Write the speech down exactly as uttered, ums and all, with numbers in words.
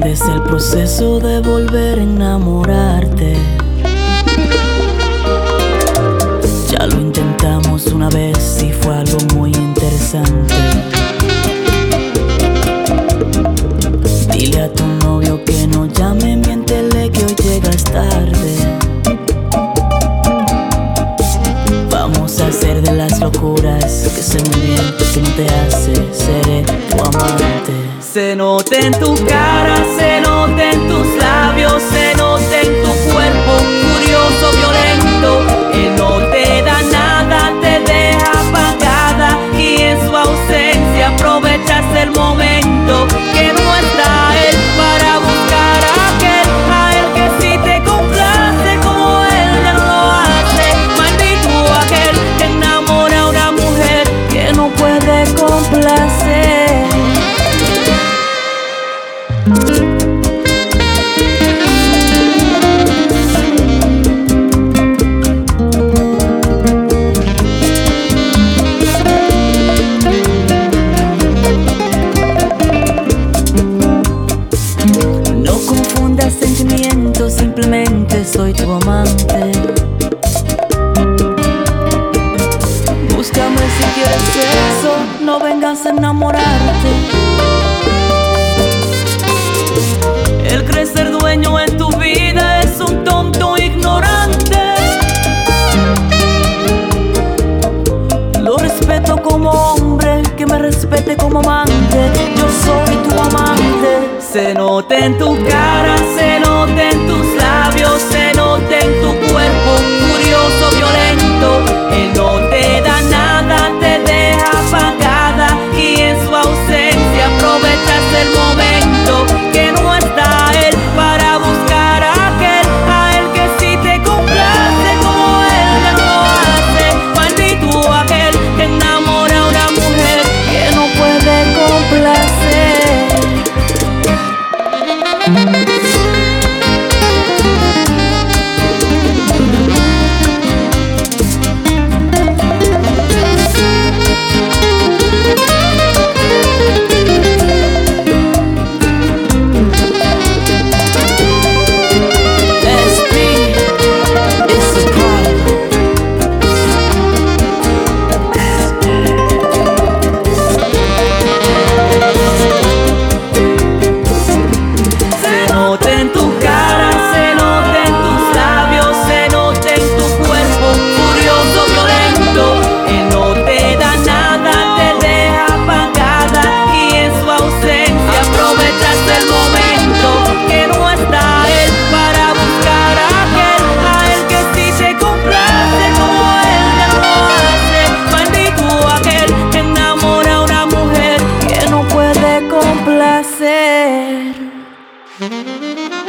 es el proceso de volver a enamorarte. Ya lo intentamos una vez y fue algo muy interesante. Dile a tu novio que no llame, miéntele que hoy llegas tarde. Vamos a hacer de las locuras que sé muy bien que no te hace. Seré tu amante. Se nota en tu cara, se nota en tus labios, se nota en tu cuerpo curioso, violento. Él no te da nada, te deja apagada, y en su ausencia aprovechas el momento que no está él para buscar a aquel, a él que sí te complace como él ya no lo hace. Maldito aquel que enamora a una mujer que no puede complacer. No confundas sentimientos, simplemente soy tu amante. Búscame si quieres sexo, no vengas a enamorarte. El crecer dueño en tu vida es un tonto ignorante. Lo respeto como hombre, que me respete como amante. Yo soy tu amante. Se nota en tu cara, se nota en tus labios, se nota en tu cuerpo curioso, violento. Él no te da nada, te deja apagada, y en su ausencia aprovechas el momento que no está él para buscar a aquel, a él que sí te complace como él ya no lo hace. Maldito aquel que enamora a una mujer que no puede complacer. Placer.